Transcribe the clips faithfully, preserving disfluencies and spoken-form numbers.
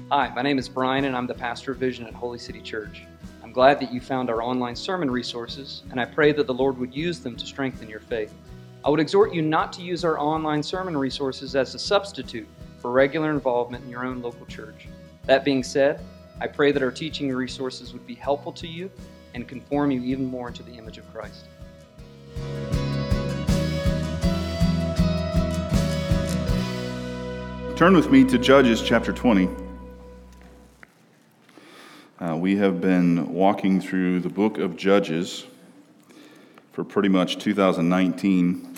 Hi, my name is Brian, and I'm the pastor of Vision at Holy City Church. I'm glad that you found our online sermon resources, and I pray that the Lord would use them to strengthen your faith. I would exhort you not to use our online sermon resources as a substitute for regular involvement in your own local church. That being said, I pray that our teaching resources would be helpful to you and conform you even more into the image of Christ. Turn with me to Judges chapter twenty. Uh, we have been walking through the book of Judges for pretty much two thousand nineteen,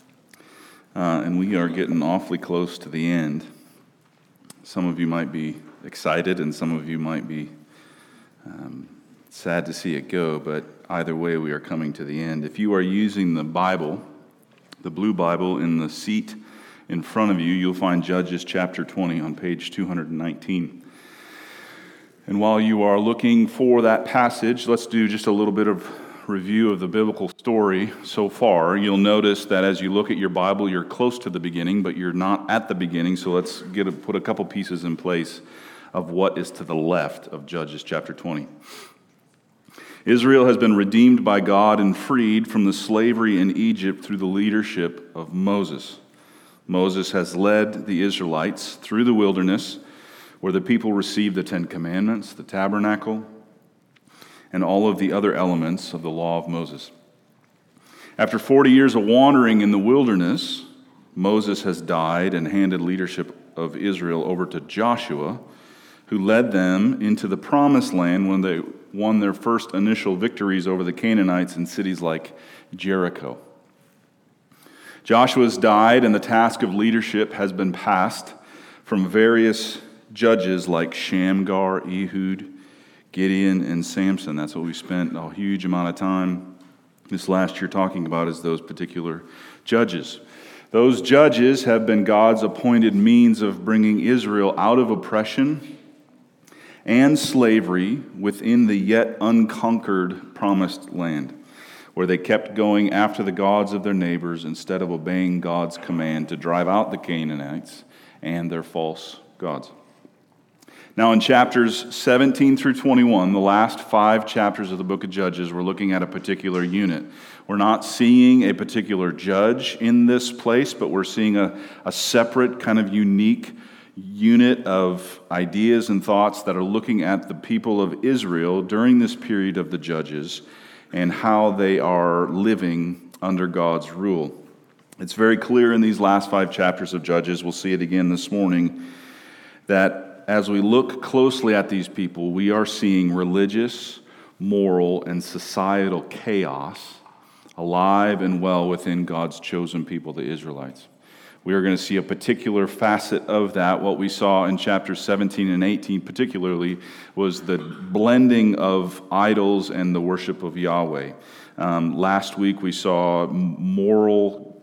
uh, and we are getting awfully close to the end. Some of you might be excited, and some of you might be um, sad to see it go, but either way, we are coming to the end. If you are using the Bible, the blue Bible in the seat in front of you, you'll find Judges chapter twenty on page two hundred nineteen. And while you are looking for that passage, let's do just a little bit of review of the biblical story so far. You'll notice that as you look at your Bible, you're close to the beginning, but you're not at the beginning, so let's get a, put a couple pieces in place of what is to the left of Judges chapter twenty. Israel has been redeemed by God and freed from the slavery in Egypt through the leadership of Moses. Moses has led the Israelites through the wilderness, where the people received the Ten Commandments, the tabernacle, and all of the other elements of the law of Moses. After forty years of wandering in the wilderness, Moses has died and handed leadership of Israel over to Joshua, who led them into the promised land when they won their first initial victories over the Canaanites in cities like Jericho. Joshua's died, and the task of leadership has been passed from various judges like Shamgar, Ehud, Gideon, and Samson. That's what we spent a huge amount of time this last year talking about, is those particular judges. Those judges have been God's appointed means of bringing Israel out of oppression and slavery within the yet unconquered promised land, where they kept going after the gods of their neighbors instead of obeying God's command to drive out the Canaanites and their false gods. Now, in chapters seventeen through twenty-one, the last five chapters of the book of Judges, we're looking at a particular unit. We're not seeing a particular judge in this place, but we're seeing a, a separate, kind of unique unit of ideas and thoughts that are looking at the people of Israel during this period of the Judges and how they are living under God's rule. It's very clear in these last five chapters of Judges, we'll see it again this morning, that as we look closely at these people, we are seeing religious, moral, and societal chaos alive and well within God's chosen people, the Israelites. We are going to see a particular facet of that. What we saw in chapters seventeen and eighteen particularly was the blending of idols and the worship of Yahweh. Um, last week we saw moral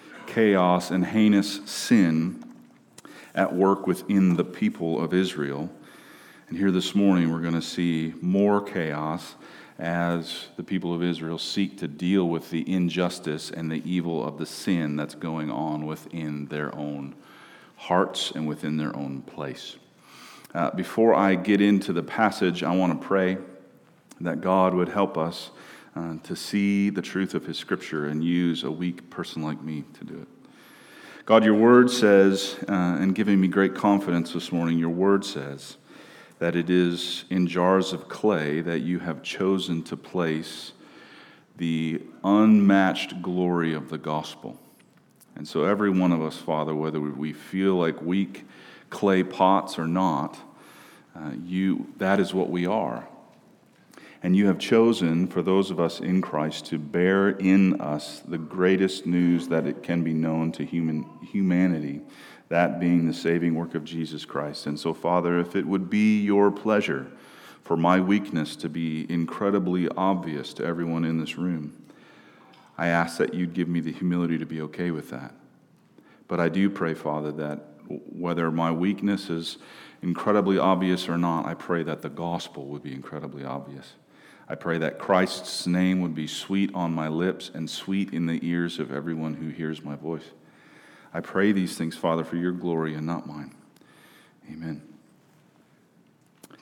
chaos and heinous sin at work within the people of Israel. And here this morning we're going to see more chaos as the people of Israel seek to deal with the injustice and the evil of the sin that's going on within their own hearts and within their own place. Uh, before I get into the passage, I want to pray that God would help us uh, to see the truth of His Scripture and use a weak person like me to do it. God, your word says, uh, and giving me great confidence this morning, your word says that it is in jars of clay that you have chosen to place the unmatched glory of the gospel. And so every one of us, Father, whether we feel like weak clay pots or not, uh, you that is what we are. And you have chosen, for those of us in Christ, to bear in us the greatest news that it can be known to human humanity, that being the saving work of Jesus Christ. And so, Father, if it would be your pleasure for my weakness to be incredibly obvious to everyone in this room, I ask that you'd give me the humility to be okay with that. But I do pray, Father, that whether my weakness is incredibly obvious or not, I pray that the gospel would be incredibly obvious. I pray that Christ's name would be sweet on my lips and sweet in the ears of everyone who hears my voice. I pray these things, Father, for your glory and not mine. Amen.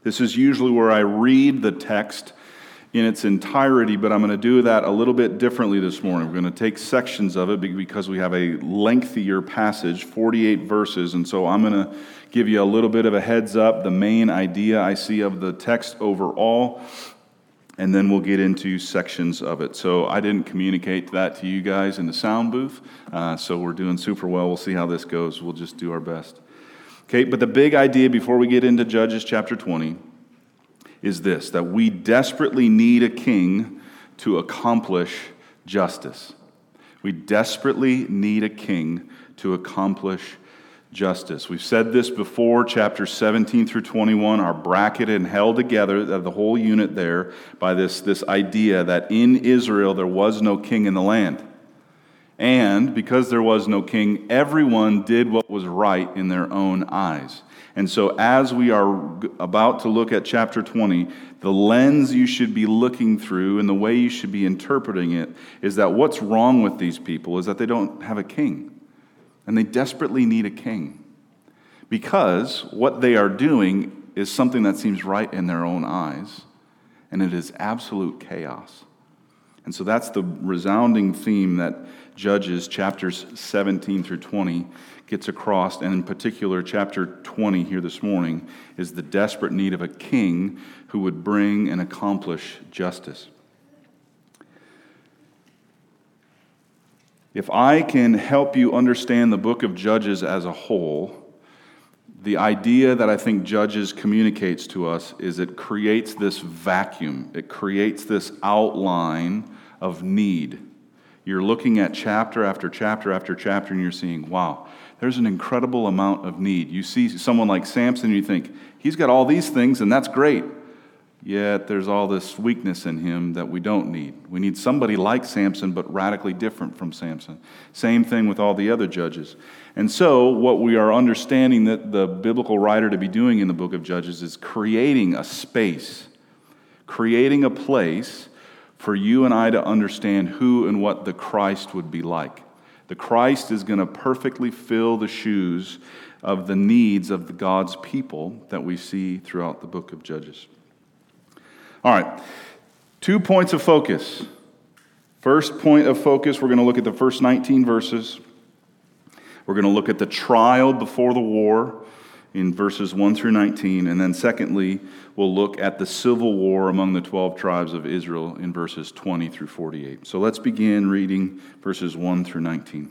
This is usually where I read the text in its entirety, but I'm going to do that a little bit differently this morning. We're going to take sections of it because we have a lengthier passage, forty-eight verses, and so I'm going to give you a little bit of a heads up, the main idea I see of the text overall, and then we'll get into sections of it. So I didn't communicate that to you guys in the sound booth, uh, so we're doing super well. We'll see how this goes. We'll just do our best. Okay, but the big idea before we get into Judges chapter twenty is this, that we desperately need a king to accomplish justice. We desperately need a king to accomplish justice. We've said this before, chapters seventeen through twenty-one are bracketed and held together, the whole unit there, by this, this idea that in Israel there was no king in the land. And because there was no king, everyone did what was right in their own eyes. And so as we are about to look at chapter twenty, the lens you should be looking through and the way you should be interpreting it is that what's wrong with these people is that they don't have a king. And they desperately need a king. Because what they are doing is something that seems right in their own eyes. And it is absolute chaos. And so that's the resounding theme that Judges chapters seventeen through twenty gets across, and in particular chapter twenty here this morning is the desperate need of a king who would bring and accomplish justice. If I can help you understand the book of Judges as a whole, the idea that I think Judges communicates to us is it creates this vacuum. It creates this outline of need. You're looking at chapter after chapter after chapter, and you're seeing, wow, there's an incredible amount of need. You see someone like Samson, and you think, he's got all these things, and that's great. Yet there's all this weakness in him that we don't need. We need somebody like Samson, but radically different from Samson. Same thing with all the other judges. And so what we are understanding that the biblical writer to be doing in the book of Judges is creating a space, creating a place for you and I to understand who and what the Christ would be like. The Christ is going to perfectly fill the shoes of the needs of the God's people that we see throughout the book of Judges. All right, two points of focus. First point of focus, we're going to look at the first nineteen verses. We're going to look at the trial before the war in verses one through nineteen. And then secondly, we'll look at the civil war among the twelve tribes of Israel in verses twenty through forty-eight. So let's begin reading verses one through nineteen.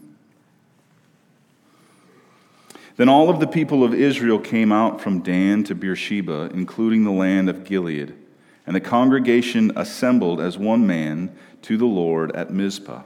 Then all of the people of Israel came out from Dan to Beersheba, including the land of Gilead. And the congregation assembled as one man to the Lord at Mizpah.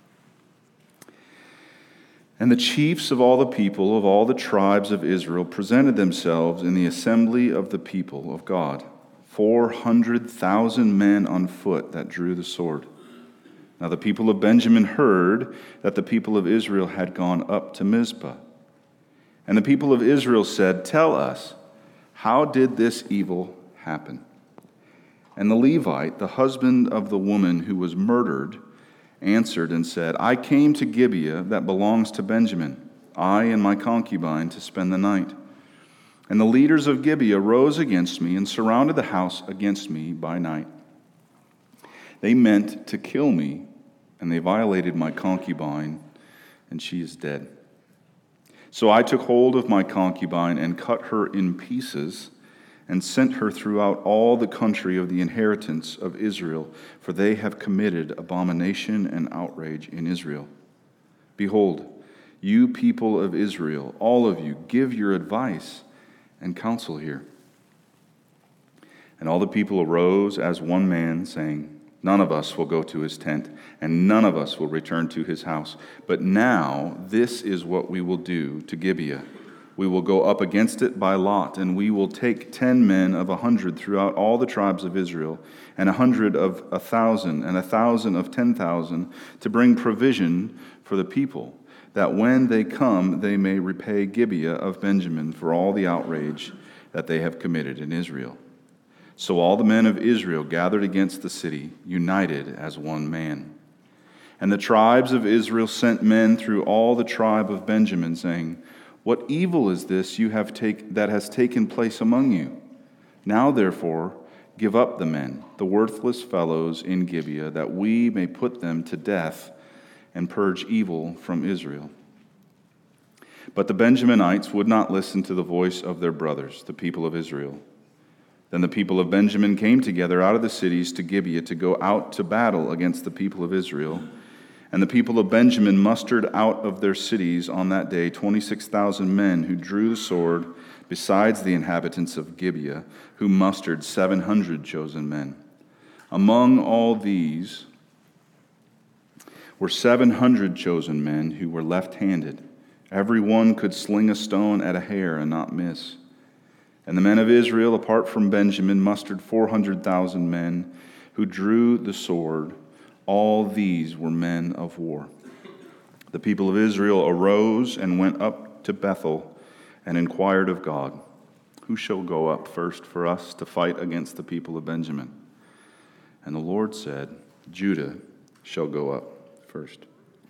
And the chiefs of all the people of all the tribes of Israel presented themselves in the assembly of the people of God, four hundred thousand men on foot that drew the sword. Now the people of Benjamin heard that the people of Israel had gone up to Mizpah. And the people of Israel said, "Tell us, how did this evil happen?" And the Levite, the husband of the woman who was murdered, answered and said, "I came to Gibeah that belongs to Benjamin, I and my concubine, to spend the night. And the leaders of Gibeah rose against me and surrounded the house against me by night. They meant to kill me, and they violated my concubine, and she is dead. So I took hold of my concubine and cut her in pieces, and sent her throughout all the country of the inheritance of Israel, for they have committed abomination and outrage in Israel. Behold, you people of Israel, all of you, give your advice and counsel here." And all the people arose as one man, saying, "None of us will go to his tent, and none of us will return to his house. But now this is what we will do to Gibeah. We will go up against it by lot, and we will take ten men of a hundred throughout all the tribes of Israel, and a hundred of a thousand, and a thousand of ten thousand, to bring provision for the people, that when they come they may repay Gibeah of Benjamin for all the outrage that they have committed in Israel." So all the men of Israel gathered against the city, united as one man. And the tribes of Israel sent men through all the tribe of Benjamin, saying, "What evil is this you have take, that has taken place among you? Now, therefore, give up the men, the worthless fellows in Gibeah, that we may put them to death and purge evil from Israel." But the Benjaminites would not listen to the voice of their brothers, the people of Israel. Then the people of Benjamin came together out of the cities to Gibeah to go out to battle against the people of Israel. And the people of Benjamin mustered out of their cities on that day twenty-six thousand men who drew the sword, besides the inhabitants of Gibeah, who mustered seven hundred chosen men. Among all these were seven hundred chosen men who were left-handed. Every one could sling a stone at a hair and not miss. And the men of Israel, apart from Benjamin, mustered four hundred thousand men who drew the sword. All these were men of war. The people of Israel arose and went up to Bethel and inquired of God, "Who shall go up first for us to fight against the people of Benjamin?" And the Lord said, "Judah shall go up first."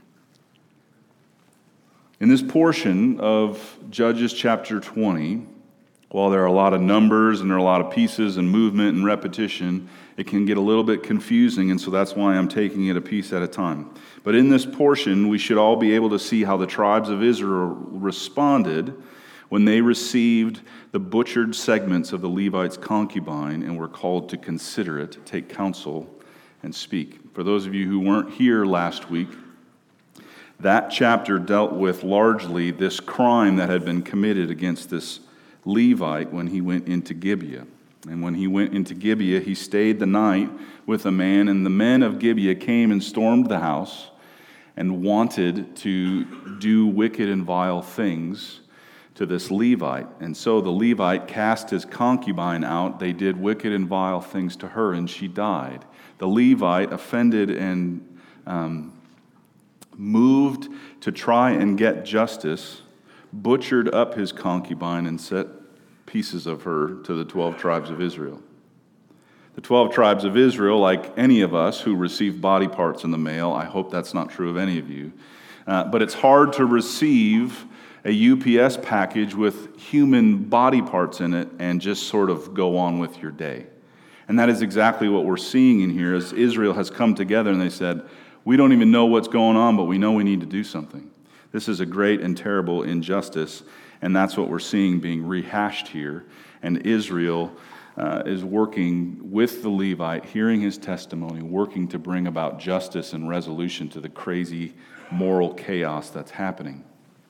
In this portion of Judges chapter twenty, while there are a lot of numbers and there are a lot of pieces and movement and repetition, it can get a little bit confusing, and so that's why I'm taking it a piece at a time. But in this portion, we should all be able to see how the tribes of Israel responded when they received the butchered segments of the Levite's concubine and were called to consider it, take counsel, and speak. For those of you who weren't here last week, that chapter dealt with largely this crime that had been committed against this Levite when he went into Gibeah. And when he went into Gibeah, he stayed the night with a man, and the men of Gibeah came and stormed the house and wanted to do wicked and vile things to this Levite. And so the Levite cast his concubine out. They did wicked and vile things to her, and she died. The Levite, offended and um, moved to try and get justice, butchered up his concubine and set pieces of her to the twelve tribes of Israel. The twelve tribes of Israel, like any of us who receive body parts in the mail, I hope that's not true of any of you, uh, but it's hard to receive a U P S package with human body parts in it and just sort of go on with your day. And that is exactly what we're seeing in here, as Israel has come together and they said, "We don't even know what's going on, but we know we need to do something." This is a great and terrible injustice, and that's what we're seeing being rehashed here. And Israel uh, is working with the Levite, hearing his testimony, working to bring about justice and resolution to the crazy moral chaos that's happening.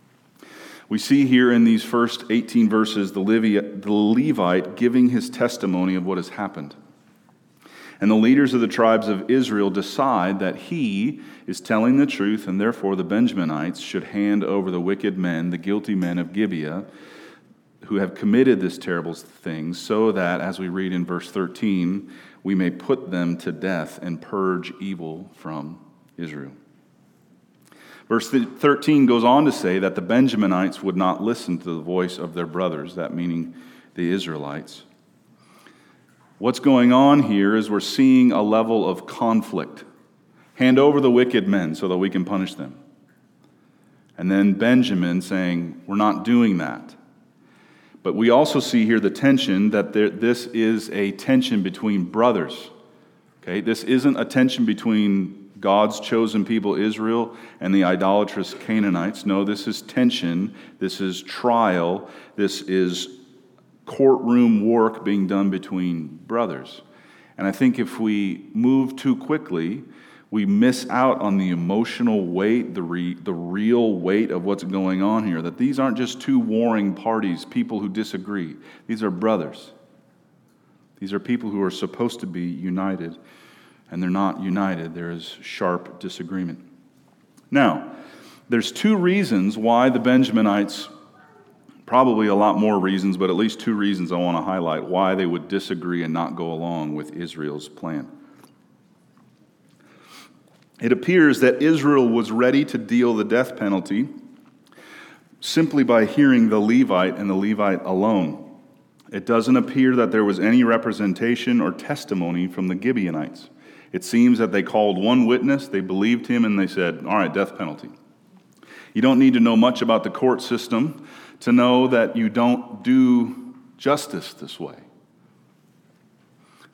We see here in these first eighteen verses the Levite giving his testimony of what has happened. And the leaders of the tribes of Israel decide that he is telling the truth, and therefore the Benjaminites should hand over the wicked men, the guilty men of Gibeah, who have committed this terrible thing, so that, as we read in verse thirteen, we may put them to death and purge evil from Israel. Verse thirteen goes on to say that the Benjaminites would not listen to the voice of their brothers, that meaning the Israelites. What's going on here is we're seeing a level of conflict. Hand over the wicked men so that we can punish them. And then Benjamin saying, we're not doing that. But we also see here the tension that there, this is a tension between brothers. Okay, this isn't a tension between God's chosen people, Israel, and the idolatrous Canaanites. No, this is tension. This is trial. This is courtroom work being done between brothers. And I think if we move too quickly, we miss out on the emotional weight, the re, the real weight of what's going on here. That these aren't just two warring parties, people who disagree. These are brothers. These are people who are supposed to be united, and they're not united. There is sharp disagreement. Now, there's two reasons why the Benjaminites, probably a lot more reasons, but at least two reasons I want to highlight why they would disagree and not go along with Israel's plan. It appears that Israel was ready to deal the death penalty simply by hearing the Levite and the Levite alone. It doesn't appear that there was any representation or testimony from the Gibeonites. It seems that they called one witness, they believed him, and they said, all right, death penalty. You don't need to know much about the court system to know that you don't do justice this way.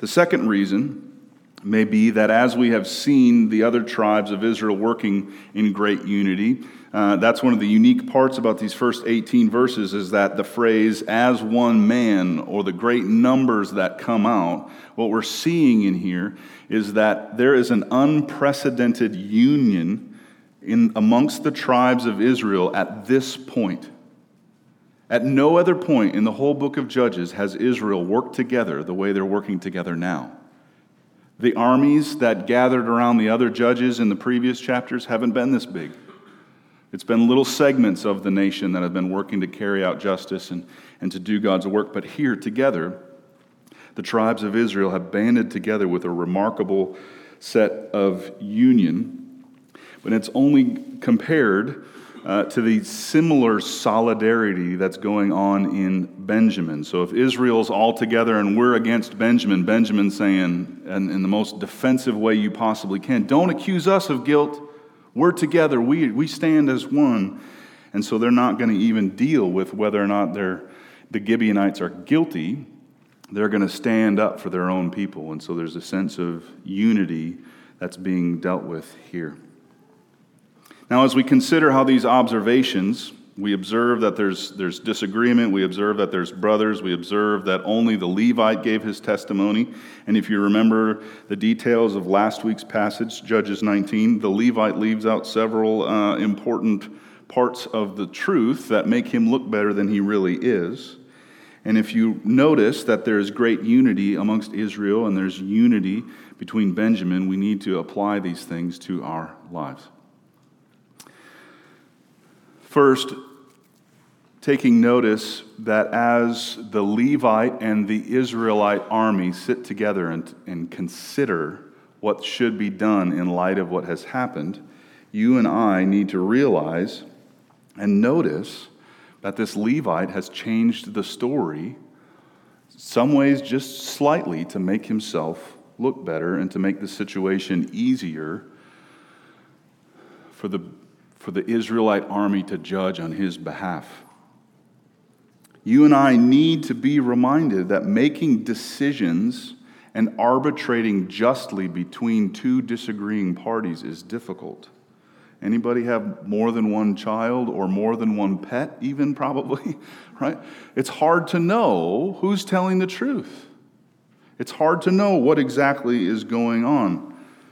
The second reason may be that as we have seen the other tribes of Israel working in great unity, uh, that's one of the unique parts about these first eighteen verses, is that the phrase, as one man, or the great numbers that come out, what we're seeing in here is that there is an unprecedented union in amongst the tribes of Israel at this point. At no other point in the whole book of Judges has Israel worked together the way they're working together now. The armies that gathered around the other judges in the previous chapters haven't been this big. It's been little segments of the nation that have been working to carry out justice and, and to do God's work. But here, together, the tribes of Israel have banded together with a remarkable set of union. But it's only compared uh, to the similar solidarity that's going on in Benjamin. So if Israel's all together and we're against Benjamin, Benjamin's saying, and in the most defensive way you possibly can, don't accuse us of guilt. We're together. We, we stand as one. And so they're not going to even deal with whether or not they're, the Gibeonites are guilty. They're going to stand up for their own people. And so there's a sense of unity that's being dealt with here. Now, as we consider how these observations, we observe that there's, there's disagreement, we observe that there's brothers, we observe that only the Levite gave his testimony. And if you remember the details of last week's passage, Judges nineteen, the Levite leaves out several uh, important parts of the truth that make him look better than he really is. And if you notice that there is great unity amongst Israel and there's unity between Benjamin, we need to apply these things to our lives. First, taking notice that as the Levite and the Israelite army sit together and, and consider what should be done in light of what has happened, you and I need to realize and notice that this Levite has changed the story, some ways just slightly, to make himself look better and to make the situation easier for the for the Israelite army to judge on his behalf. You and I need to be reminded that making decisions and arbitrating justly between two disagreeing parties is difficult. Anybody have more than one child or more than one pet even, probably, right? It's hard to know who's telling the truth. It's hard to know what exactly is going on.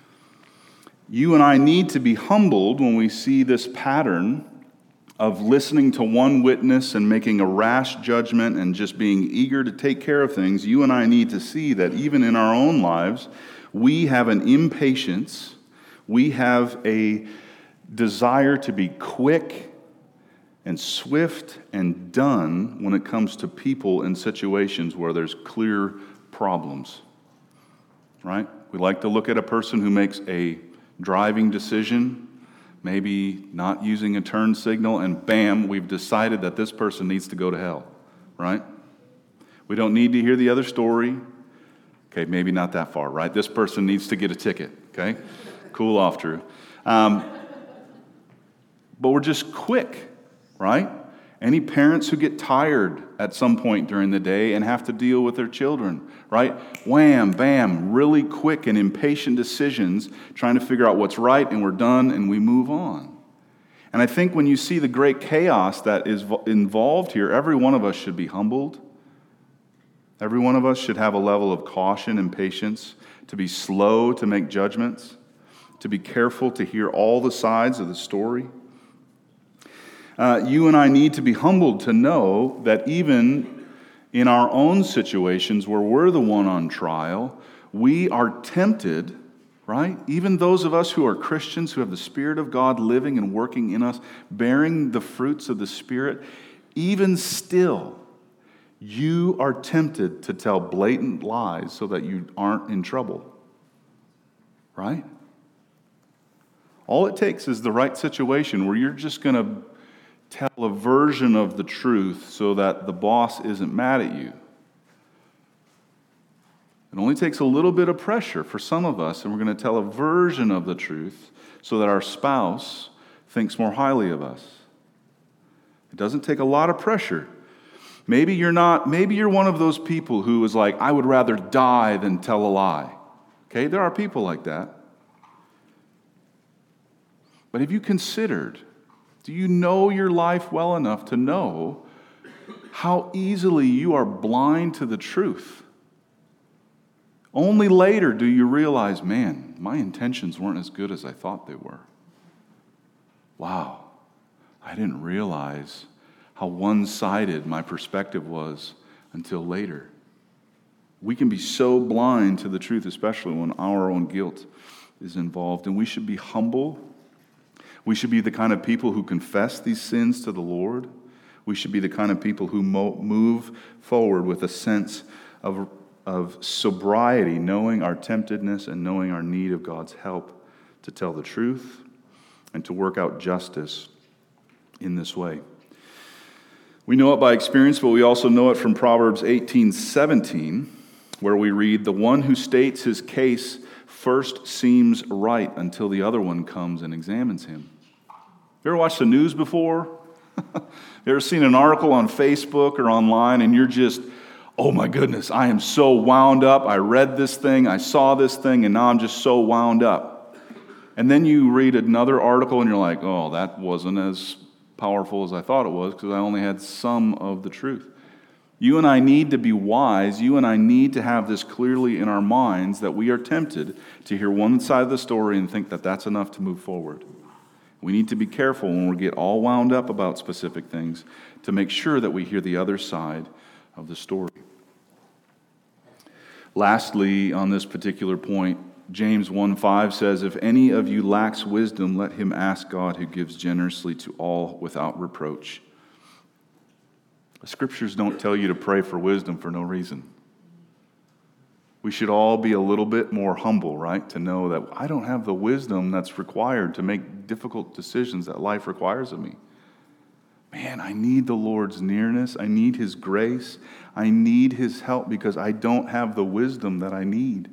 You and I need to be humbled when we see this pattern of listening to one witness and making a rash judgment and just being eager to take care of things. You and I need to see that even in our own lives, we have an impatience, we have a desire to be quick and swift and done when it comes to people in situations where there's clear problems, right? We like to look at a person who makes a driving decision, maybe not using a turn signal, and bam, we've decided that this person needs to go to hell, right? We don't need to hear the other story. Okay, maybe not that far, right? This person needs to get a ticket, okay? Cool off, Drew. Um, but we're just quick, right? Any parents who get tired at some point during the day and have to deal with their children, right? Wham, bam, really quick and impatient decisions, trying to figure out what's right, and we're done, and we move on. And I think when you see the great chaos that is involved here, every one of us should be humbled. Every one of us should have a level of caution and patience, to be slow to make judgments, to be careful to hear all the sides of the story. Uh, you and I need to be humbled to know that even in our own situations where we're the one on trial, we are tempted, right? Even those of us who are Christians, who have the Spirit of God living and working in us, bearing the fruits of the Spirit, even still, you are tempted to tell blatant lies so that you aren't in trouble, right? All it takes is the right situation where you're just going to tell a version of the truth so that the boss isn't mad at you. It only takes a little bit of pressure for some of us, and we're going to tell a version of the truth so that our spouse thinks more highly of us. It doesn't take a lot of pressure. Maybe you're not, maybe you're one of those people who is like, I would rather die than tell a lie. Okay, there are people like that. But have you considered, do you know your life well enough to know how easily you are blind to the truth? Only later do you realize, man, my intentions weren't as good as I thought they were. Wow, I didn't realize how one-sided my perspective was until later. We can be so blind to the truth, especially when our own guilt is involved, and we should be humble. We should be the kind of people who confess these sins to the Lord. We should be the kind of people who mo- move forward with a sense of, of sobriety, knowing our temptedness and knowing our need of God's help to tell the truth and to work out justice in this way. We know it by experience, but we also know it from Proverbs eighteen seventeen, where we read, "The one who states his case first seems right until the other one comes and examines him." You ever watched the news before? You ever seen an article on Facebook or online and you're just, oh my goodness, I am so wound up. I read this thing, I saw this thing, and now I'm just so wound up. And then you read another article and you're like, oh, that wasn't as powerful as I thought it was because I only had some of the truth. You and I need to be wise. You and I need to have this clearly in our minds that we are tempted to hear one side of the story and think that that's enough to move forward. We need to be careful when we get all wound up about specific things to make sure that we hear the other side of the story. Lastly, on this particular point, James one five says, "If any of you lacks wisdom, let him ask God, who gives generously to all without reproach." The scriptures don't tell you to pray for wisdom for no reason. We should all be a little bit more humble, right? To know that I don't have the wisdom that's required to make difficult decisions that life requires of me. Man, I need the Lord's nearness. I need His grace. I need His help because I don't have the wisdom that I need.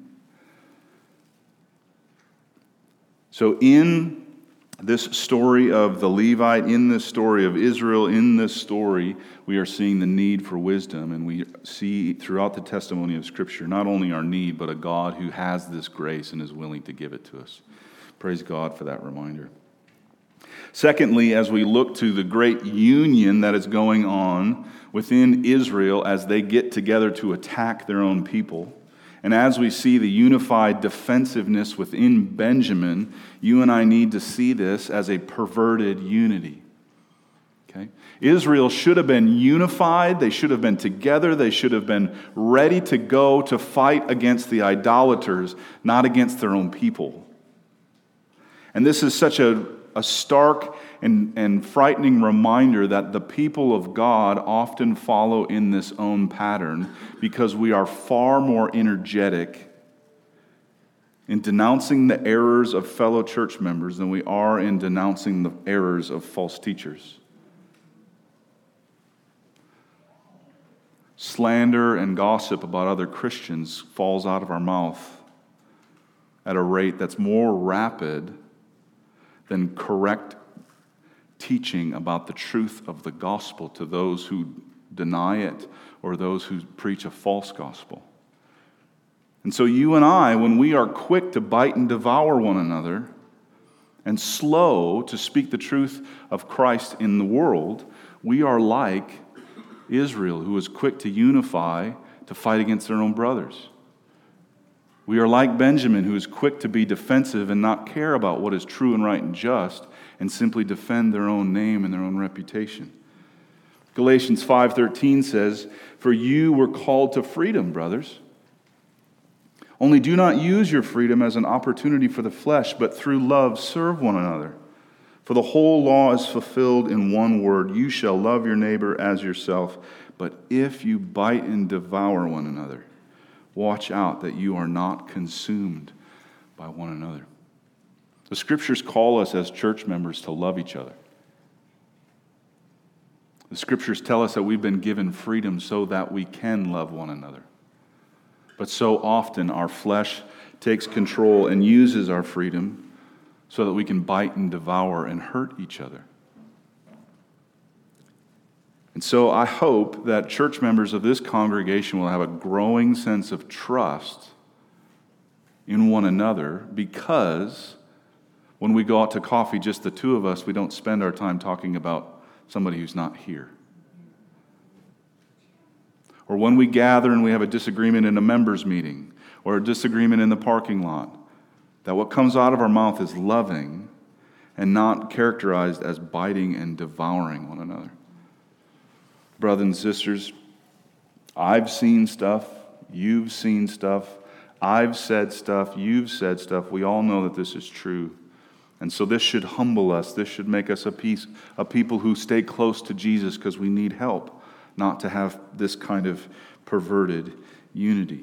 So in this story of the Levite, in this story of Israel, in this story, we are seeing the need for wisdom, and we see throughout the testimony of Scripture not only our need, but a God who has this grace and is willing to give it to us. Praise God for that reminder. Secondly, as we look to the great union that is going on within Israel as they get together to attack their own people, and as we see the unified defensiveness within Benjamin, you and I need to see this as a perverted unity. Okay? Israel should have been unified. They should have been together. They should have been ready to go to fight against the idolaters, not against their own people. And this is such a, a stark and, and frightening reminder that the people of God often follow in this own pattern because we are far more energetic in denouncing the errors of fellow church members than we are in denouncing the errors of false teachers. Slander and gossip about other Christians falls out of our mouth at a rate that's more rapid than correct teaching about the truth of the gospel to those who deny it or those who preach a false gospel. And so you and I, when we are quick to bite and devour one another and slow to speak the truth of Christ in the world, we are like Israel, who was quick to unify to fight against their own brothers. We are like Benjamin, who is quick to be defensive and not care about what is true and right and just, and simply defend their own name and their own reputation. Galatians five thirteen says, "For you were called to freedom, brothers. Only do not use your freedom as an opportunity for the flesh, but through love serve one another. For the whole law is fulfilled in one word, you shall love your neighbor as yourself. But if you bite and devour one another, watch out that you are not consumed by one another." The Scriptures call us as church members to love each other. The Scriptures tell us that we've been given freedom so that we can love one another. But so often our flesh takes control and uses our freedom so that we can bite and devour and hurt each other. And so I hope that church members of this congregation will have a growing sense of trust in one another, because when we go out to coffee, just the two of us, we don't spend our time talking about somebody who's not here. Or when we gather and we have a disagreement in a members' meeting or a disagreement in the parking lot, that what comes out of our mouth is loving and not characterized as biting and devouring one another. Brothers and sisters, I've seen stuff, you've seen stuff, I've said stuff, you've said stuff. We all know that this is true. And so this should humble us. This should make us a, piece, a people who stay close to Jesus, because we need help not to have this kind of perverted unity.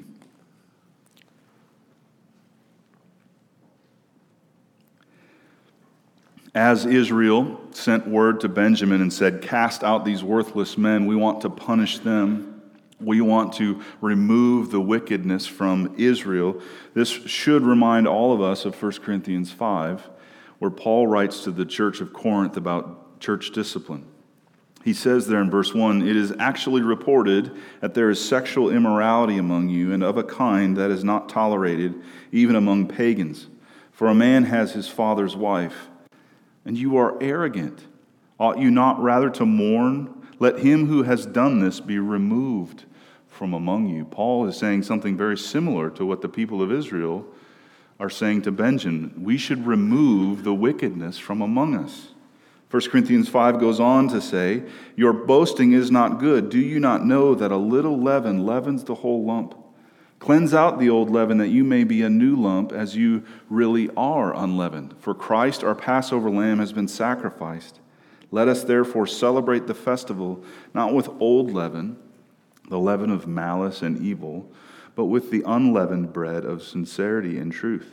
As Israel sent word to Benjamin and said, "Cast out these worthless men, we want to punish them. We want to remove the wickedness from Israel," this should remind all of us of First Corinthians five, where Paul writes to the church of Corinth about church discipline. He says there in verse one, "It is actually reported that there is sexual immorality among you, and of a kind that is not tolerated even among pagans. For a man has his father's wife, and you are arrogant. Ought you not rather to mourn? Let him who has done this be removed from among you." Paul is saying something very similar to what the people of Israel are saying to Benjamin. We should remove the wickedness from among us. First Corinthians five goes on to say, "Your boasting is not good. Do you not know that a little leaven leavens the whole lump? Cleanse out the old leaven, that you may be a new lump, as you really are unleavened. For Christ, our Passover lamb, has been sacrificed. Let us therefore celebrate the festival, not with old leaven, the leaven of malice and evil, but with the unleavened bread of sincerity and truth."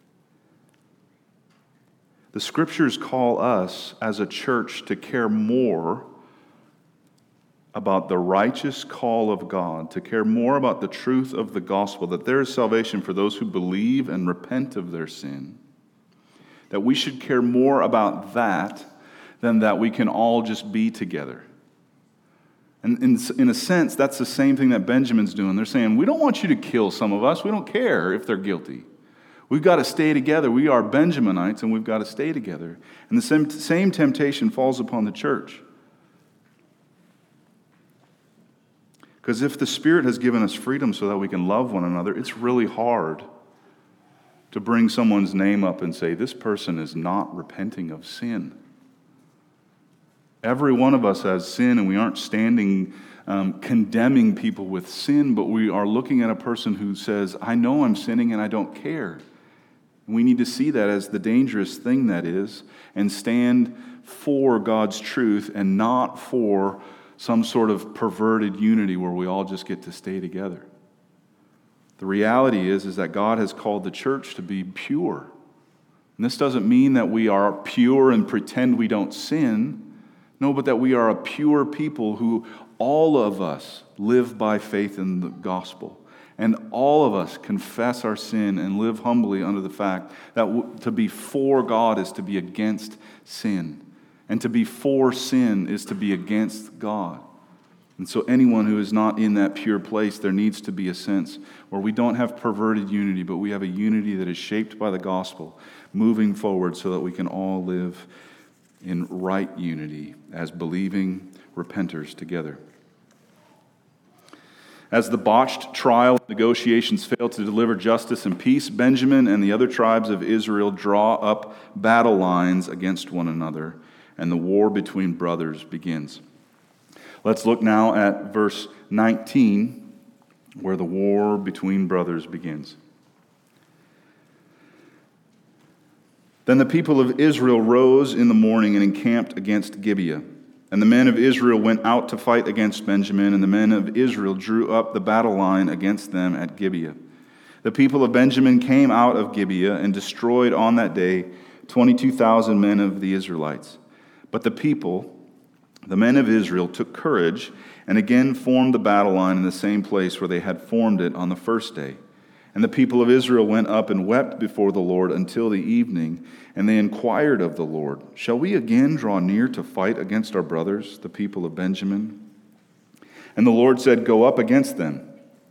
The Scriptures call us as a church to care more about the righteous call of God, to care more about the truth of the gospel, that there is salvation for those who believe and repent of their sin, that we should care more about that than that we can all just be together. And in, in a sense, that's the same thing that Benjamin's doing. They're saying, we don't want you to kill some of us. We don't care if they're guilty. We've got to stay together. We are Benjaminites, and we've got to stay together. And the same, same temptation falls upon the church. Because if the Spirit has given us freedom so that we can love one another, it's really hard to bring someone's name up and say, this person is not repenting of sin. Every one of us has sin, and we aren't standing um, condemning people with sin, but we are looking at a person who says, I know I'm sinning and I don't care. And we need to see that as the dangerous thing that is, and stand for God's truth and not for some sort of perverted unity where we all just get to stay together. The reality is, is that God has called the church to be pure. And this doesn't mean that we are pure and pretend we don't sin. No, but that we are a pure people who all of us live by faith in the gospel. And all of us confess our sin and live humbly under the fact that to be for God is to be against sin. And to be for sin is to be against God. And so anyone who is not in that pure place, there needs to be a sense where we don't have perverted unity, but we have a unity that is shaped by the gospel, moving forward so that we can all live in right unity as believing repenters together. As the botched trial negotiations fail to deliver justice and peace, Benjamin and the other tribes of Israel draw up battle lines against one another, and the war between brothers begins. Let's look now at verse nineteen, where the war between brothers begins. Then the people of Israel rose in the morning and encamped against Gibeah. And the men of Israel went out to fight against Benjamin, and the men of Israel drew up the battle line against them at Gibeah. The people of Benjamin came out of Gibeah and destroyed on that day twenty-two thousand men of the Israelites. But the people, the men of Israel, took courage and again formed the battle line in the same place where they had formed it on the first day. And the people of Israel went up and wept before the Lord until the evening, and they inquired of the Lord, "Shall we again draw near to fight against our brothers, the people of Benjamin?" And the Lord said, "Go up against them."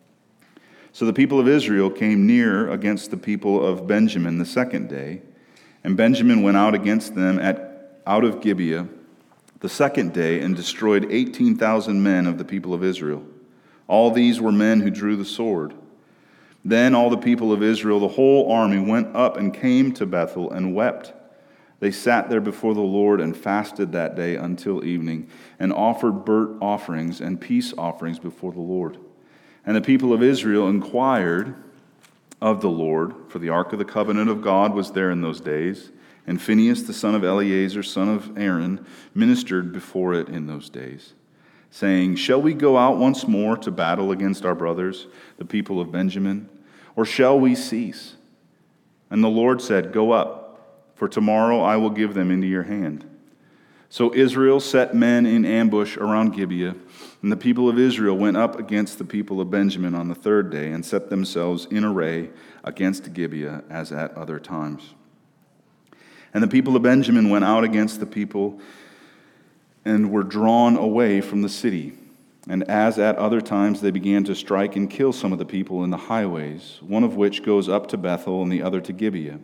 So the people of Israel came near against the people of Benjamin the second day, and Benjamin went out against them at out of Gibeah the second day and destroyed eighteen thousand men of the people of Israel. All these were men who drew the sword. Then all the people of Israel, the whole army, went up and came to Bethel and wept. They sat there before the Lord and fasted that day until evening, and offered burnt offerings and peace offerings before the Lord. And the people of Israel inquired of the Lord, for the ark of the covenant of God was there in those days, and Phinehas the son of Eleazar, son of Aaron, ministered before it in those days, saying, "Shall we go out once more to battle against our brothers, the people of Benjamin, or shall we cease?" And the Lord said, "Go up, for tomorrow I will give them into your hand." So Israel set men in ambush around Gibeah, and the people of Israel went up against the people of Benjamin on the third day and set themselves in array against Gibeah as at other times. And the people of Benjamin went out against the people and were drawn away from the city. And as at other times they began to strike and kill some of the people in the highways, one of which goes up to Bethel and the other to Gibeah.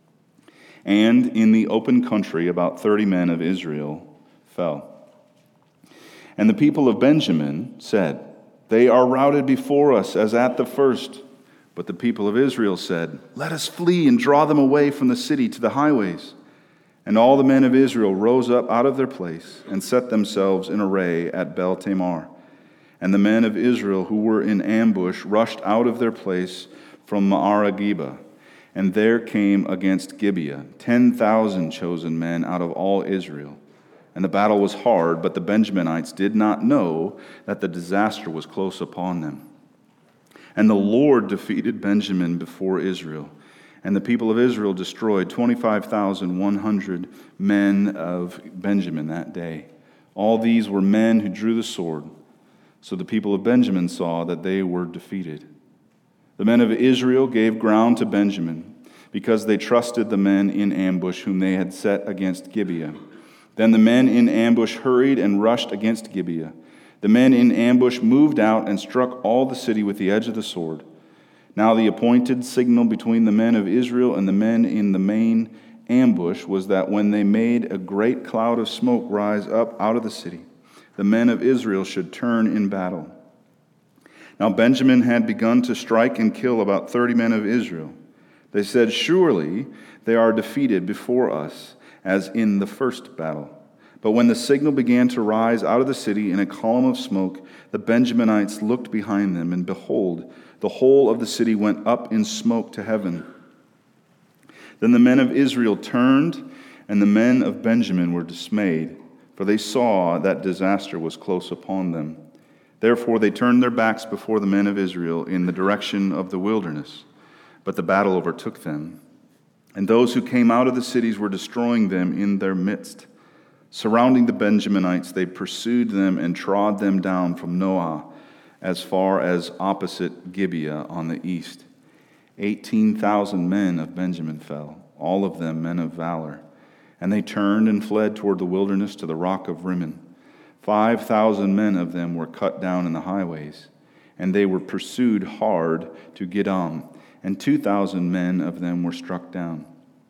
And in the open country about thirty men of Israel fell. And the people of Benjamin said, "They are routed before us as at the first." But the people of Israel said, "Let us flee and draw them away from the city to the highways." And all the men of Israel rose up out of their place and set themselves in array at Bel Tamar. And the men of Israel who were in ambush rushed out of their place from Maarageba. And there came against Gibeah ten thousand chosen men out of all Israel. And the battle was hard, but the Benjaminites did not know that the disaster was close upon them. And the Lord defeated Benjamin before Israel. And the people of Israel destroyed twenty-five thousand one hundred men of Benjamin that day. All these were men who drew the sword. So the people of Benjamin saw that they were defeated. The men of Israel gave ground to Benjamin, because they trusted the men in ambush whom they had set against Gibeah. Then the men in ambush hurried and rushed against Gibeah. The men in ambush moved out and struck all the city with the edge of the sword. Now the appointed signal between the men of Israel and the men in the main ambush was that when they made a great cloud of smoke rise up out of the city, the men of Israel should turn in battle. Now Benjamin had begun to strike and kill about thirty men of Israel. They said, "Surely they are defeated before us, as in the first battle." But when the signal began to rise out of the city in a column of smoke, the Benjaminites looked behind them, and behold, the whole of the city went up in smoke to heaven. Then the men of Israel turned, and the men of Benjamin were dismayed, for they saw that disaster was close upon them. Therefore they turned their backs before the men of Israel in the direction of the wilderness. But the battle overtook them, and those who came out of the cities were destroying them in their midst. Surrounding the Benjaminites, they pursued them and trod them down from Noah as far as opposite Gibeah on the east. Eighteen thousand men of Benjamin fell, all of them men of valor. And they turned and fled toward the wilderness to the rock of Rimmon. Five thousand men of them were cut down in the highways, and they were pursued hard to Gidom, and two thousand men of them were struck down.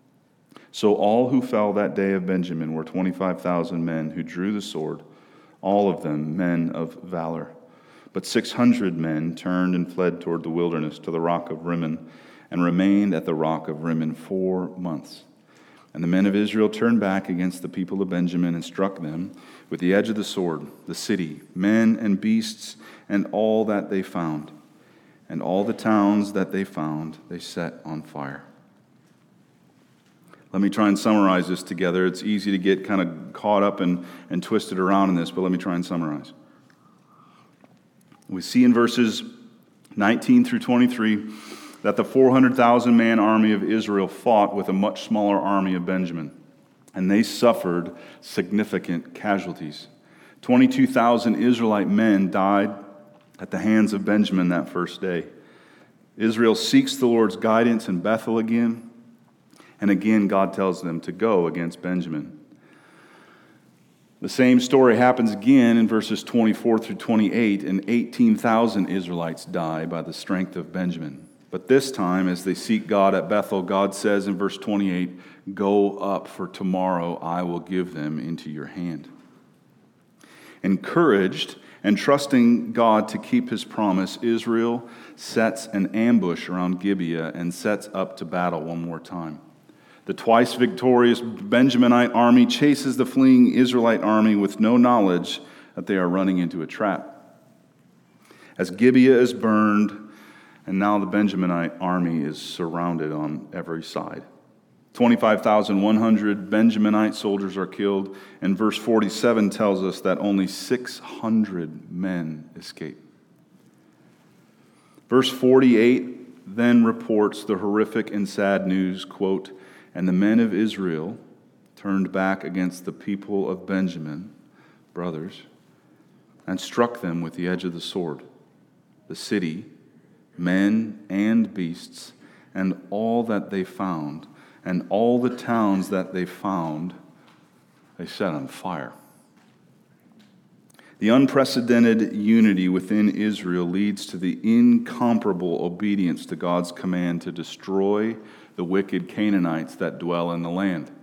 So all who fell that day of Benjamin were twenty-five thousand men who drew the sword, all of them men of valor. But six hundred men turned and fled toward the wilderness to the rock of Rimmon, and remained at the rock of Rimmon four months. And the men of Israel turned back against the people of Benjamin and struck them with the edge of the sword, the city, men and beasts, and all that they found. And all the towns that they found, they set on fire. Let me try and summarize this together. It's easy to get kind of caught up and, and twisted around in this, but let me try and summarize. We see in verses nineteen through twenty-three that the four hundred thousand man army of Israel fought with a much smaller army of Benjamin, and they suffered significant casualties. twenty-two thousand Israelite men died at the hands of Benjamin that first day. Israel seeks the Lord's guidance in Bethel again, and again God tells them to go against Benjamin. The same story happens again in verses twenty-four through twenty-eight, and eighteen thousand Israelites die by the strength of Benjamin. But this time, as they seek God at Bethel, God says in verse twenty-eight, "Go up, for tomorrow I will give them into your hand." Encouraged and trusting God to keep his promise, Israel sets an ambush around Gibeah and sets up to battle one more time. The twice victorious Benjaminite army chases the fleeing Israelite army with no knowledge that they are running into a trap. As Gibeah is burned, and now the Benjaminite army is surrounded on every side. twenty-five thousand one hundred Benjaminite soldiers are killed, and verse forty-seven tells us that only six hundred men escape. Verse forty-eight then reports the horrific and sad news, quote, "And the men of Israel turned back against the people of Benjamin, brothers, and struck them with the edge of the sword, the city, men and beasts, and all that they found, and all the towns that they found, they set on fire." The unprecedented unity within Israel leads to the incomparable obedience to God's command to destroy the wicked Canaanites that dwell in the land.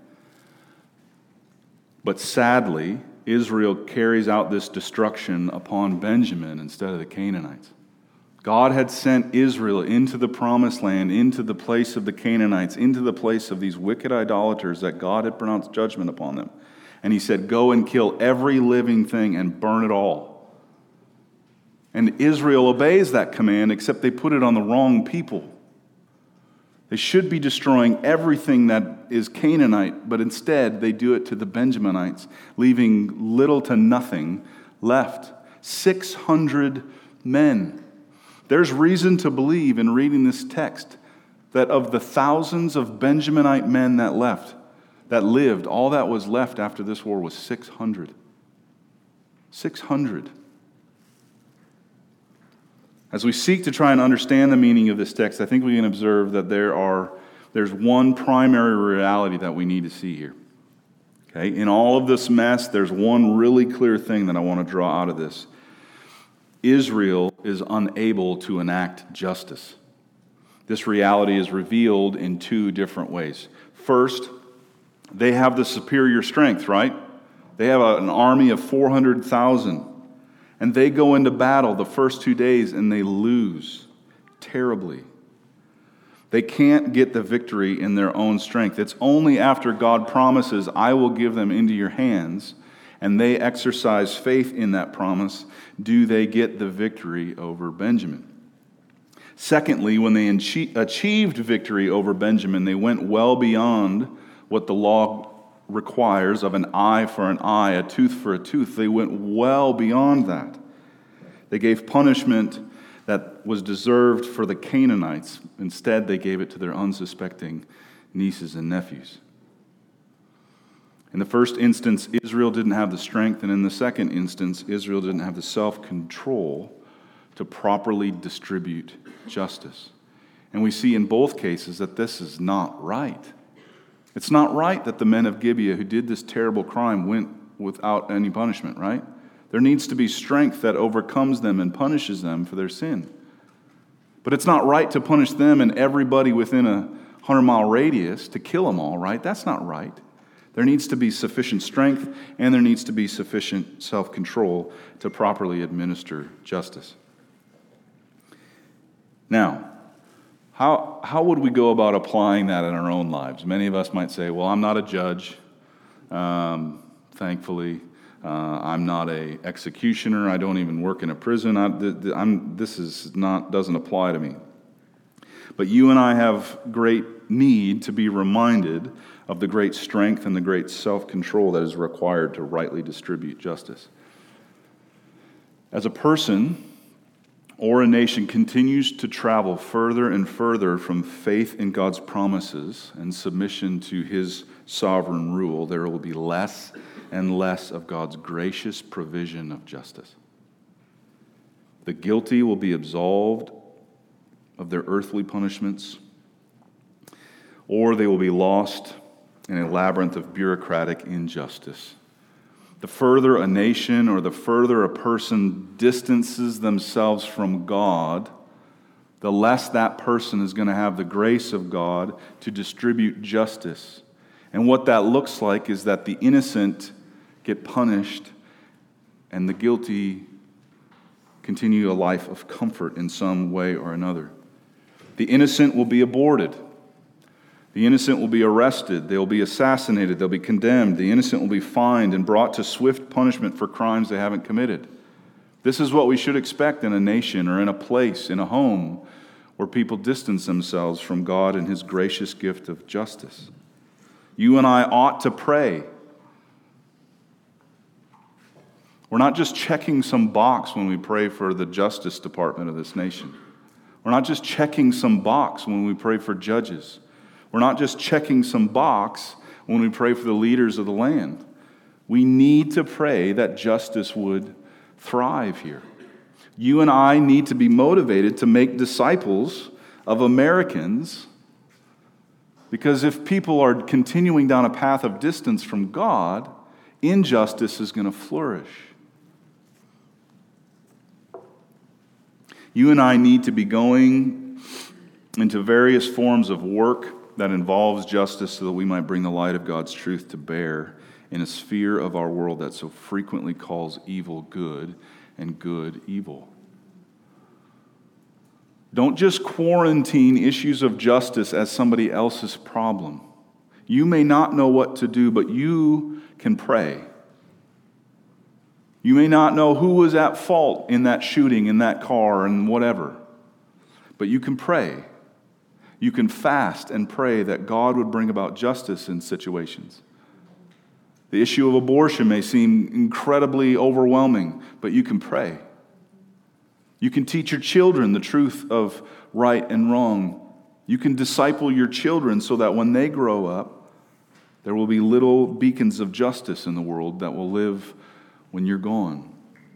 But sadly, Israel carries out this destruction upon Benjamin instead of the Canaanites. God had sent Israel into the promised land, into the place of the Canaanites, into the place of these wicked idolaters that God had pronounced judgment upon them. And he said, "Go and kill every living thing and burn it all." And Israel obeys that command, except they put it on the wrong people. They should be destroying everything that is Canaanite, but instead they do it to the Benjaminites, leaving little to nothing left. six hundred men. There's reason to believe in reading this text that of the thousands of Benjaminite men that left, that lived, all that was left after this war was six hundred. six hundred. As we seek to try and understand the meaning of this text, I think we can observe that there are there's one primary reality that we need to see here. Okay? In all of this mess, there's one really clear thing that I want to draw out of this. Israel is unable to enact justice. This reality is revealed in two different ways. First, they have the superior strength, right? They have a, an army of four hundred thousand. And they go into battle the first two days and they lose terribly. They can't get the victory in their own strength. It's only after God promises, "I will give them into your hands," and they exercise faith in that promise, do they get the victory over Benjamin. Secondly, when they achieved victory over Benjamin, they went well beyond what the law requires of an eye for an eye, a tooth for a tooth. They went well beyond that. They gave punishment that was deserved for the Canaanites. Instead, they gave it to their unsuspecting nieces and nephews. In the first instance, Israel didn't have the strength, and in the second instance, Israel didn't have the self-control to properly distribute justice. And we see in both cases that this is not right. It's not right that the men of Gibeah who did this terrible crime went without any punishment, right? There needs to be strength that overcomes them and punishes them for their sin. But it's not right to punish them and everybody within a hundred-mile radius, to kill them all, right? That's not right. There needs to be sufficient strength, and there needs to be sufficient self-control to properly administer justice. Now, How, how would we go about applying that in our own lives? Many of us might say, well, I'm not a judge, um, thankfully. Uh, I'm not a executioner. I don't even work in a prison. I, I'm, this is not doesn't apply to me. But you and I have great need to be reminded of the great strength and the great self-control that is required to rightly distribute justice. As a person or a nation continues to travel further and further from faith in God's promises and submission to his sovereign rule, there will be less and less of God's gracious provision of justice. The guilty will be absolved of their earthly punishments, or they will be lost in a labyrinth of bureaucratic injustice. The further a nation or the further a person distances themselves from God, the less that person is going to have the grace of God to distribute justice. And what that looks like is that the innocent get punished and the guilty continue a life of comfort in some way or another. The innocent will be aborted. The innocent will be arrested. They'll be assassinated. They'll be condemned. The innocent will be fined and brought to swift punishment for crimes they haven't committed. This is what we should expect in a nation or in a place, in a home, where people distance themselves from God and His gracious gift of justice. You and I ought to pray. We're not just checking some box when we pray for the Justice Department of this nation. We're not just checking some box when we pray for judges. We're not just checking some box when we pray for the leaders of the land. We need to pray that justice would thrive here. You and I need to be motivated to make disciples of Americans, because if people are continuing down a path of distance from God, injustice is going to flourish. You and I need to be going into various forms of work that involves justice so that we might bring the light of God's truth to bear in a sphere of our world that so frequently calls evil good and good evil. Don't just quarantine issues of justice as somebody else's problem. You may not know what to do, but you can pray. You may not know who was at fault in that shooting, in that car, and whatever, but you can pray. You can fast and pray that God would bring about justice in situations. The issue of abortion may seem incredibly overwhelming, but you can pray. You can teach your children the truth of right and wrong. You can disciple your children so that when they grow up, there will be little beacons of justice in the world that will live when you're gone.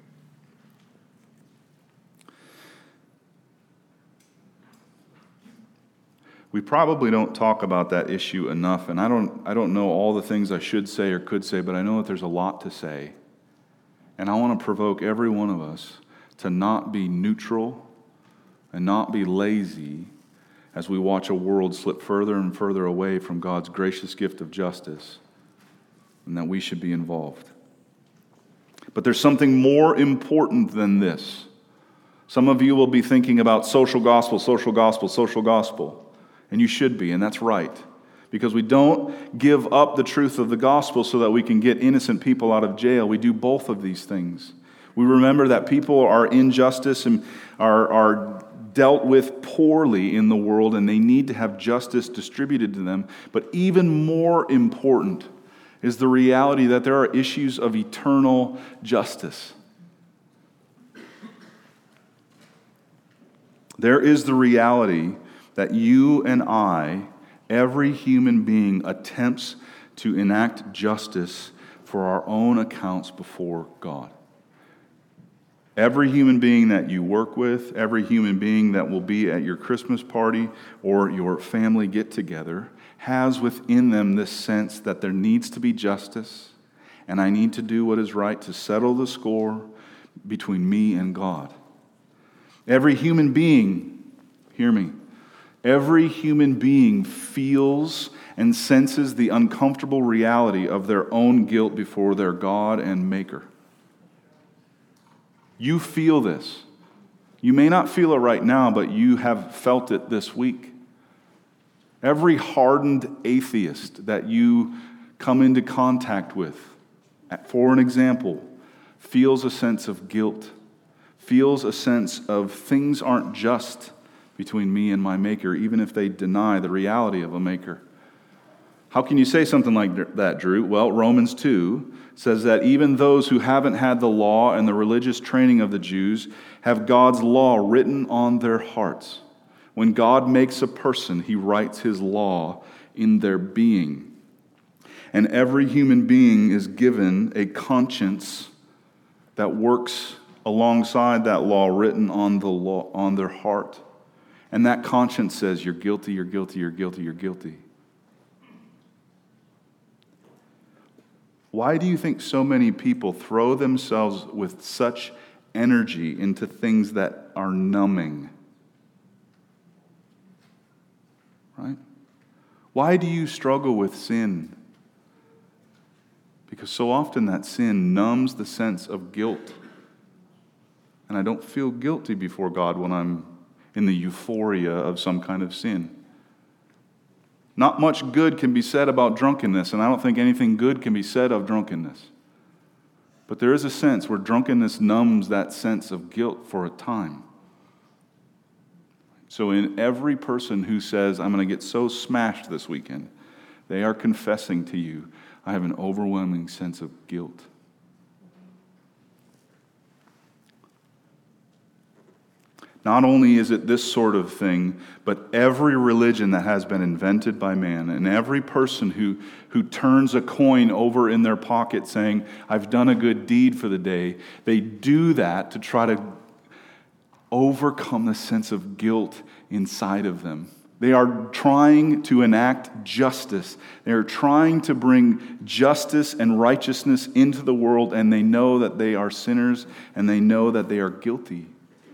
We probably don't talk about that issue enough, and I don't I don't know all the things I should say or could say, but I know that there's a lot to say. And I want to provoke every one of us to not be neutral and not be lazy as we watch a world slip further and further away from God's gracious gift of justice, and that we should be involved. But there's something more important than this. Some of you will be thinking about social gospel, social gospel, social gospel. And you should be, and that's right. Because we don't give up the truth of the gospel so that we can get innocent people out of jail. We do both of these things. We remember that people are injustice and are, are dealt with poorly in the world, and they need to have justice distributed to them. But even more important is the reality that there are issues of eternal justice. There is the reality that you and I, every human being, attempts to enact justice for our own accounts before God. Every human being that you work with, every human being that will be at your Christmas party or your family get-together, has within them this sense that there needs to be justice, and I need to do what is right to settle the score between me and God. Every human being, hear me, every human being feels and senses the uncomfortable reality of their own guilt before their God and Maker. You feel this. You may not feel it right now, but you have felt it this week. Every hardened atheist that you come into contact with, for an example, feels a sense of guilt, feels a sense of things aren't just between me and my Maker, even if they deny the reality of a Maker. How can you say something like that, Drew? Well, Romans two says that even those who haven't had the law and the religious training of the Jews have God's law written on their hearts. When God makes a person, He writes His law in their being. And every human being is given a conscience that works alongside that law written on the law on their heart. And that conscience says, you're guilty, you're guilty, you're guilty, you're guilty. Why do you think so many people throw themselves with such energy into things that are numbing? Right? Why do you struggle with sin? Because so often that sin numbs the sense of guilt. And I don't feel guilty before God when I'm in the euphoria of some kind of sin. Not much good can be said about drunkenness, and I don't think anything good can be said of drunkenness. But there is a sense where drunkenness numbs that sense of guilt for a time. So in every person who says, I'm going to get so smashed this weekend, they are confessing to you, I have an overwhelming sense of guilt. Not only is it this sort of thing, but every religion that has been invented by man, and every person who, who turns a coin over in their pocket saying, I've done a good deed for the day, they do that to try to overcome the sense of guilt inside of them. They are trying to enact justice. They are trying to bring justice and righteousness into the world, and they know that they are sinners, and they know that they are guilty.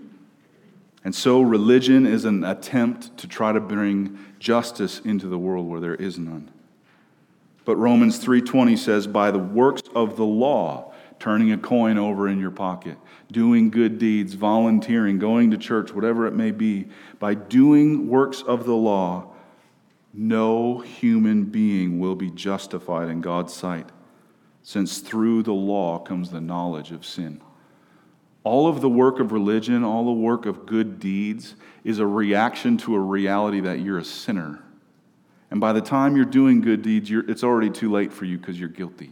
And so religion is an attempt to try to bring justice into the world where there is none. But Romans three twenty says, by the works of the law, turning a coin over in your pocket, doing good deeds, volunteering, going to church, whatever it may be, by doing works of the law, no human being will be justified in God's sight, since through the law comes the knowledge of sin. All of the work of religion, all the work of good deeds is a reaction to a reality that you're a sinner. And by the time you're doing good deeds, you're, it's already too late for you because you're guilty.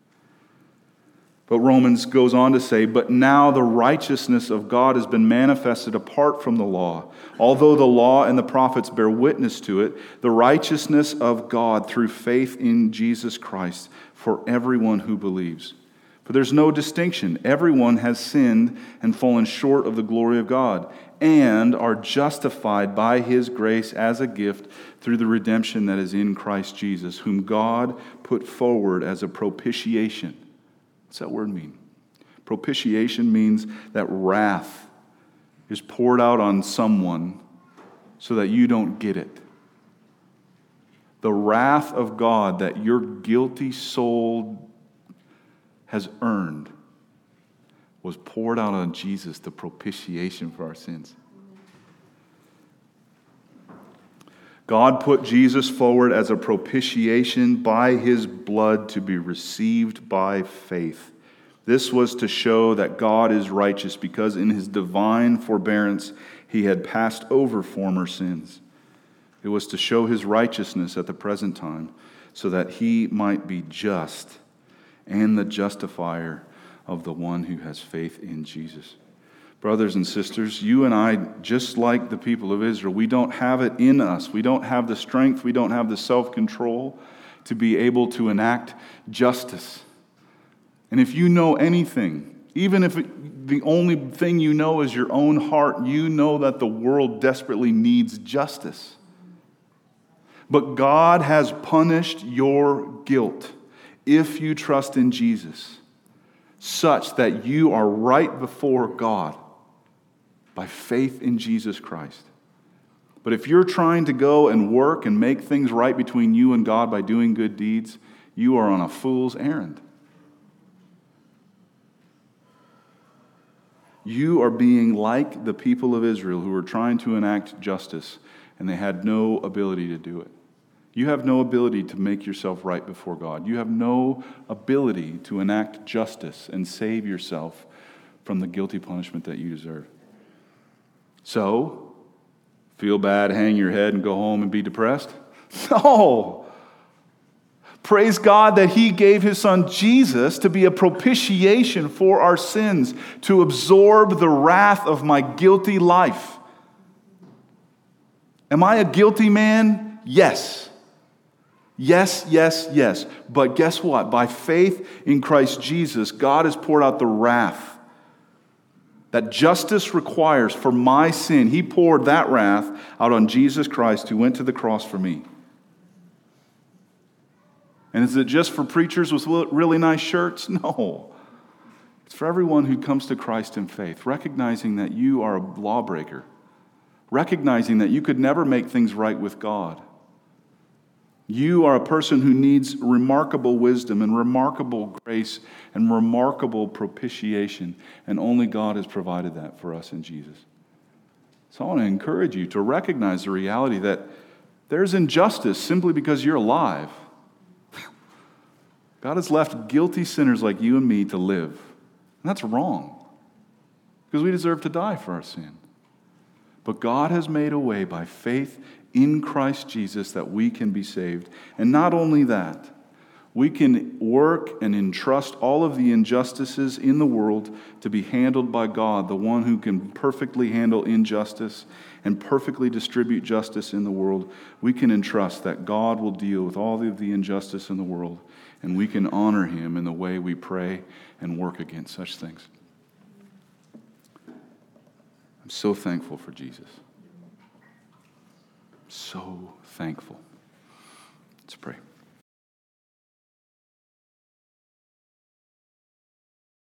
But Romans goes on to say, but now the righteousness of God has been manifested apart from the law. Although the law and the prophets bear witness to it, the righteousness of God through faith in Jesus Christ for everyone who believes. For there's no distinction. Everyone has sinned and fallen short of the glory of God, and are justified by His grace as a gift through the redemption that is in Christ Jesus, whom God put forward as a propitiation. What's that word mean? Propitiation means that wrath is poured out on someone so that you don't get it. The wrath of God that your guilty soul has earned was poured out on Jesus, the propitiation for our sins. God put Jesus forward as a propitiation by His blood to be received by faith. This was to show that God is righteous because in His divine forbearance He had passed over former sins. It was to show His righteousness at the present time so that He might be just and the justifier of the one who has faith in Jesus. Brothers and sisters, you and I, just like the people of Israel, we don't have it in us. We don't have the strength, we don't have the self-control to be able to enact justice. And if you know anything, even if it, the only thing you know is your own heart, you know that the world desperately needs justice. But God has punished your guilt if you trust in Jesus, such that you are right before God by faith in Jesus Christ. But if you're trying to go and work and make things right between you and God by doing good deeds, you are on a fool's errand. You are being like the people of Israel who were trying to enact justice, and they had no ability to do it. You have no ability to make yourself right before God. You have no ability to enact justice and save yourself from the guilty punishment that you deserve. So, feel bad, hang your head, and go home and be depressed? No! Praise God that He gave His Son Jesus to be a propitiation for our sins, to absorb the wrath of my guilty life. Am I a guilty man? Yes. Yes, yes, yes. But guess what? By faith in Christ Jesus, God has poured out the wrath that justice requires for my sin. He poured that wrath out on Jesus Christ, who went to the cross for me. And is it just for preachers with really nice shirts? No. It's for everyone who comes to Christ in faith, recognizing that you are a lawbreaker, recognizing that you could never make things right with God. You are a person who needs remarkable wisdom and remarkable grace and remarkable propitiation, and only God has provided that for us in Jesus. So I want to encourage you to recognize the reality that there's injustice simply because you're alive. God has left guilty sinners like you and me to live. And that's wrong, because we deserve to die for our sin. But God has made a way by faith in Christ Jesus that we can be saved. And not only that, we can work and entrust all of the injustices in the world to be handled by God, the one who can perfectly handle injustice and perfectly distribute justice in the world. We can entrust that God will deal with all of the injustice in the world, and we can honor him in the way we pray and work against such things. I'm so thankful for Jesus. So thankful. Let's pray.